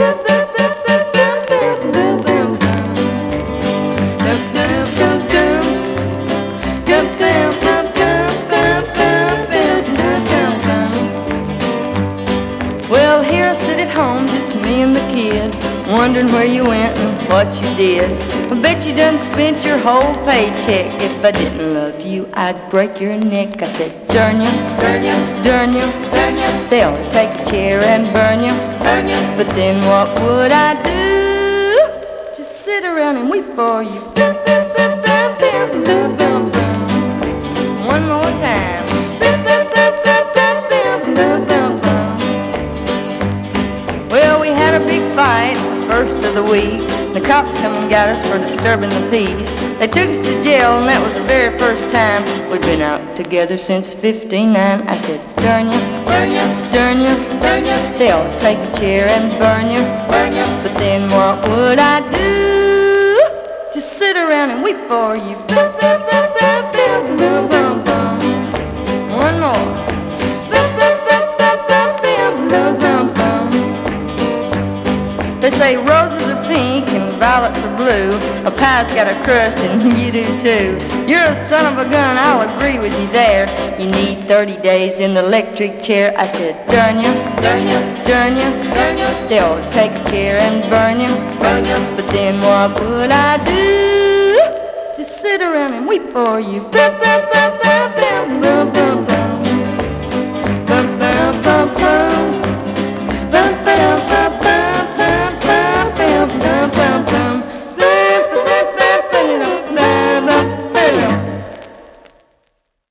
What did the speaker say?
Well, here I sit at home, just me and the kid, wondering where you went and what you did. I bet you done spent your whole paycheck. If I didn't love you, I'd break your neck. I said, darn you, darn you, darn you, darn you. They'll take a chair and burn you, burn you. But then what would I do? Just sit around and weep for you. One more time. Well, we had a big fight first of the week. The cops come and got us for disturbing the peace. They took us to jail, and that was the very first time we'd been out together since '59. I said, darn you, burn you, darn you, burn you. They'll take a chair and burn you, burn you. But then what would I do? Just sit around and weep for you. One more. They say roses are pink and violets are blue. A pie's got a crust and you do too. You're a son of a gun, I'll agree with you there. You need 30 days in the electric chair. I said, darn you, darn you, darn you, darn you. They'll take a chair and burn you, burn you. But then what would I do? Just sit around and weep for you.